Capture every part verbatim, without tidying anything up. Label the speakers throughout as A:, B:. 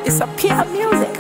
A: It's a pure music.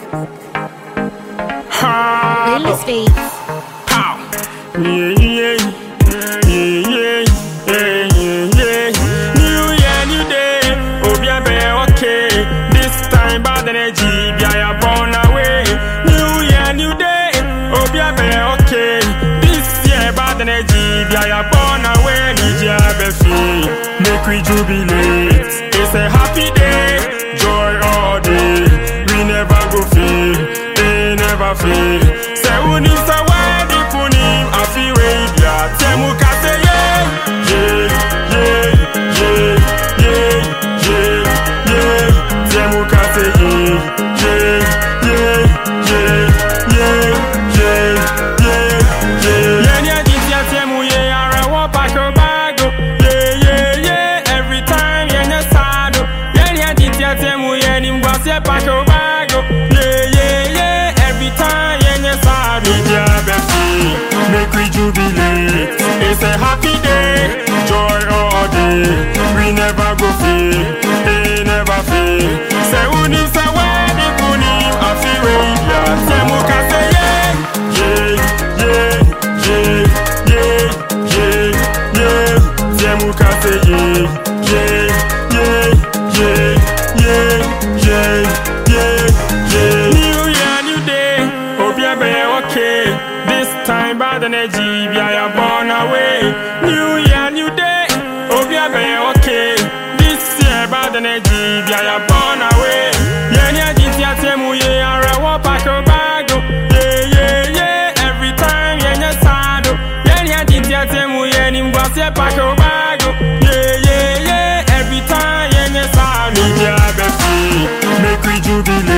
B: Lily Speaks.
C: Pow. Yeah, yeah, yeah, yeah, yeah, yeah, yeah. New year, new day. Oh, be okay. This time, bad energy, be I born away. New year, new day. Oh, be okay. This year, bad energy, be I born away. D J Befi, make we jubilate. It's a happy day, joy all day. We never go fail, they never fail. Say who needs a wedding for him? I feel radio. Tell me can say yeah, yeah, yeah, yeah, yeah, yeah, yeah. Tell me can say yeah, yeah, yeah, yeah, yeah, yeah, yeah, yeah. Yeah, yeah, this year tell me yeah, I want pack your bag. Yeah, yeah, yeah. Every time yeah, yeah, sad. Yeah, yeah, this year tell me yeah, him go say pack your bag. Yeah, yeah, yeah. Every time yeah, yeah, sad. Media Befi, make we jubilate. It's a happy day, joy all day. We never go fail, they never fail. Say who needs a wedding for him? I feel radio. Say who can say yeah, yeah, yeah, yeah, yeah, yeah, yeah. Say who can say yeah, yeah, yeah, yeah, yeah, yeah, yeah. New year, new day. Hope you be okay. This time bad energy, be I born away. New year, new day. Hope you be okay. This year bad energy, be I born away. Yeah, yeah, this year tell me yeah, I want pack your bag. Yeah, yeah, yeah. Every time yeah, yeah, sad. Yeah, yeah, this year tell me yeah, him go say pack your bag. Yeah, yeah, yeah. Every time yeah, yeah, sad. Media Befi, make we jubilate.